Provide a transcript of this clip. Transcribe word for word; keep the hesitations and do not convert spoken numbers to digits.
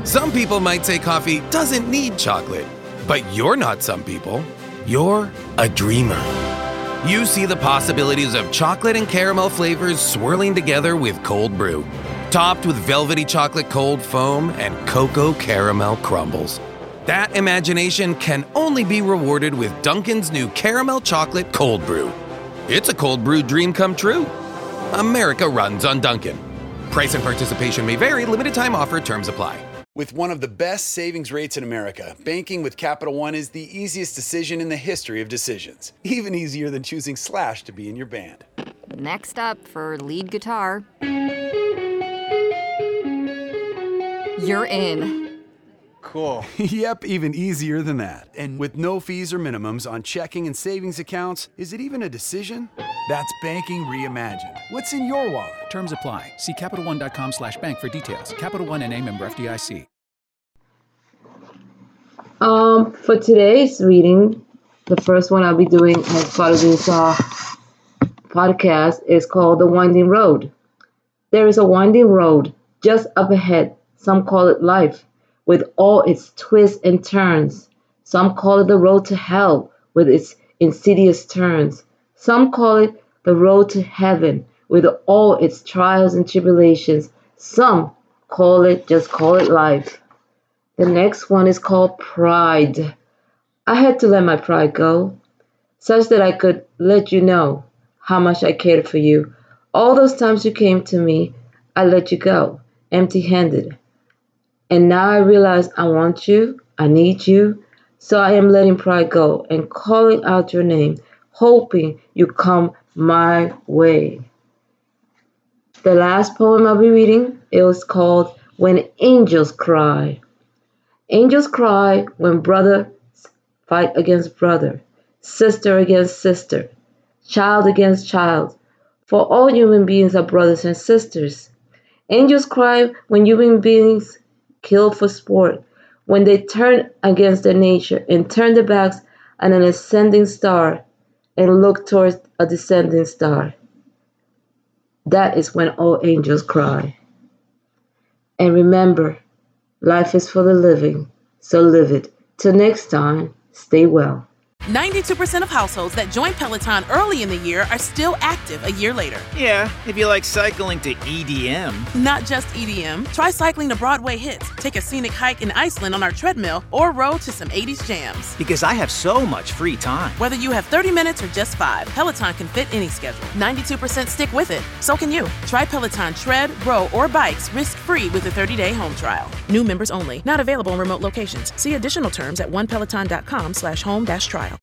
Some people might say coffee doesn't need chocolate, but you're not some people. You're a dreamer. You see the possibilities of chocolate and caramel flavors swirling together with cold brew, topped with velvety chocolate cold foam and cocoa caramel crumbles. That imagination can only be rewarded with Dunkin's new caramel chocolate cold brew. It's a cold brew dream come true. America runs on Dunkin'. Price and participation may vary. Limited time offer. Terms apply. With one of the best savings rates in America, banking with Capital One is the easiest decision in the history of decisions. Even easier than choosing Slash to be in your band. Next up for lead guitar. You're in. Cool. Yep, even easier than that. And with no fees or minimums on checking and savings accounts, is it even a decision? That's banking reimagined. What's in your wallet? Terms apply. See CapitalOne.com slash bank for details. Capital One N A member F D I C. Um, for today's reading, the first one I'll be doing as part of this uh, podcast is called The Winding Road. There is a winding road just up ahead. Some call it life, with all its twists and turns. Some call it the road to hell, with its insidious turns. Some call it the road to heaven, with all its trials and tribulations. Some call it, just call it life. The next one is called pride. I had to let my pride go, such that I could let you know how much I cared for you. All those times you came to me, I let you go, empty-handed. And now I realize I want you, I need you, so I am letting pride go and calling out your name, hoping you come my way. The last poem I'll be reading, it was called When Angels Cry. Angels cry when brother fight against brother, sister against sister, child against child, for all human beings are brothers and sisters. Angels cry when human beings kill for sport, when they turn against their nature and turn their backs on an ascending star and look towards a descending star. That is when all angels cry. And remember, life is for the living, so live it. Till next time, stay well. ninety-two percent of households that join Peloton early in the year are still active a year later. Yeah, if you like cycling to E D M. Not just E D M. Try cycling to Broadway hits, take a scenic hike in Iceland on our treadmill, or row to some eighties jams. Because I have so much free time. Whether you have thirty minutes or just five, Peloton can fit any schedule. ninety-two percent stick with it. So can you. Try Peloton tread, row, or bikes risk-free with a thirty-day home trial. New members only. Not available in remote locations. See additional terms at onepeloton.com slash home dash trial.